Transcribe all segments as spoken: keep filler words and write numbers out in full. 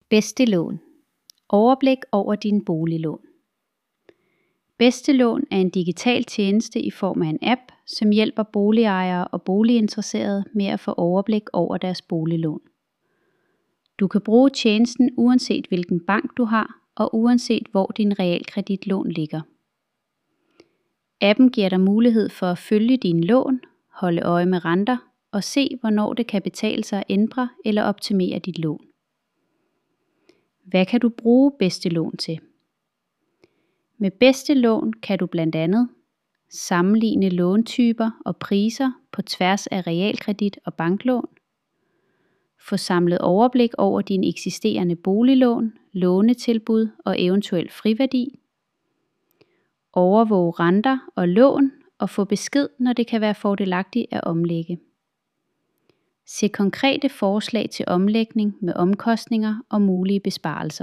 Bedste Lån. Overblik over dine boliglån. Bedste Lån er en digital tjeneste i form af en app, som hjælper boligejere og boliginteresserede med at få overblik over deres boliglån. Du kan bruge tjenesten uanset hvilken bank du har, og uanset hvor din realkreditlån ligger. Appen giver dig mulighed for at følge dine lån, holde øje med renter og se, hvornår det kan betale sig at ændre eller optimere dit lån. Hvad kan du bruge Bedste Lån til? Med Bedste Lån kan du blandt andet sammenligne låntyper og priser på tværs af realkredit og banklån, få samlet overblik over dine eksisterende boliglån, lånetilbud og eventuel friværdi, overvåge renter og lån og få besked, når det kan være fordelagtigt at omlægge. Se konkrete forslag til omlægning med omkostninger og mulige besparelser.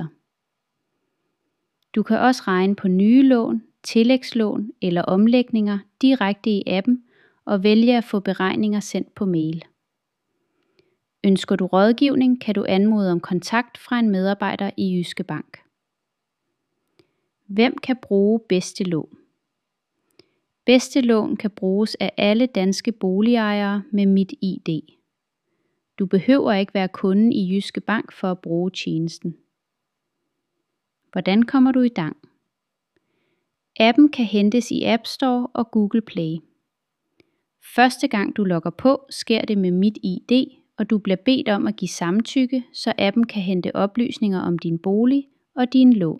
Du kan også regne på nye lån, tillægslån eller omlægninger direkte i appen og vælge at få beregninger sendt på mail. Ønsker du rådgivning, kan du anmode om kontakt fra en medarbejder i Jyske Bank. Hvem kan bruge Bedste Lån? Bedste Lån kan bruges af alle danske boligejere med MitID. Du behøver ikke være kunde i Jyske Bank for at bruge tjenesten. Hvordan kommer du i gang? Appen kan hentes i App Store og Google Play. Første gang du logger på, sker det med MitID, og du bliver bedt om at give samtykke, så appen kan hente oplysninger om din bolig og dine lån.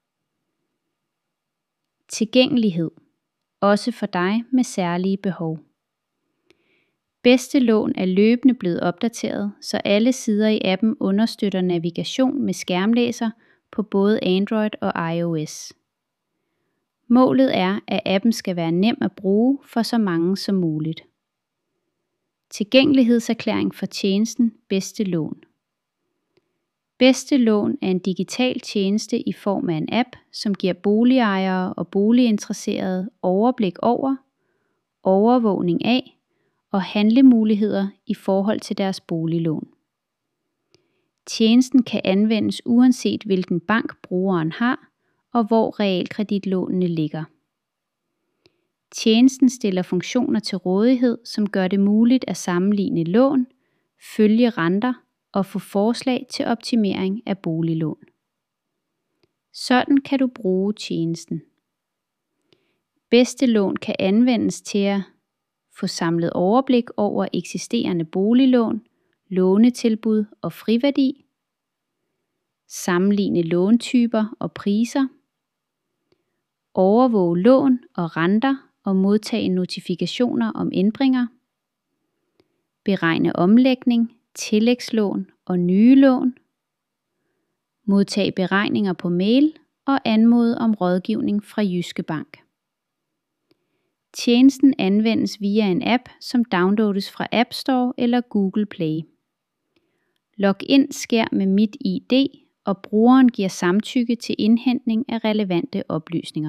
Tilgængelighed. Også for dig med særlige behov. Bedste Lån er løbende blevet opdateret, så alle sider i appen understøtter navigation med skærmlæser på både Android og iOS. Målet er, at appen skal være nem at bruge for så mange som muligt. Tilgængelighedserklæring for tjenesten Bedste Lån. Bedste Lån er en digital tjeneste i form af en app, som giver boligejere og boliginteresserede overblik over, overvågning af og handlemuligheder i forhold til deres boliglån. Tjenesten kan anvendes uanset hvilken bank brugeren har og hvor realkreditlånene ligger. Tjenesten stiller funktioner til rådighed, som gør det muligt at sammenligne lån, følge renter og få forslag til optimering af boliglån. Sådan kan du bruge tjenesten. Bedste Lån kan anvendes til at få samlet overblik over eksisterende boliglån, lånetilbud og friværdi, sammenligne låntyper og priser, overvåge lån og renter og modtage notifikationer om ændringer, beregne omlægning, tillægslån og nye lån, modtage beregninger på mail og anmode om rådgivning fra Jyske Bank. Tjenesten anvendes via en app, som downloades fra App Store eller Google Play. Login sker med MitID, og brugeren giver samtykke til indhentning af relevante oplysninger.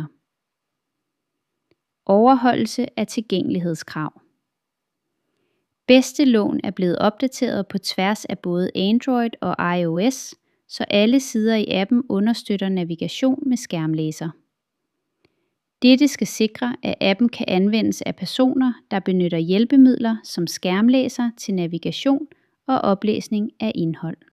Overholdelse af tilgængelighedskrav. Bedste Lån er blevet opdateret på tværs af både Android og iOS, så alle sider i appen understøtter navigation med skærmlæser. Dette skal sikre, at appen kan anvendes af personer, der benytter hjælpemidler som skærmlæser til navigation og oplæsning af indhold.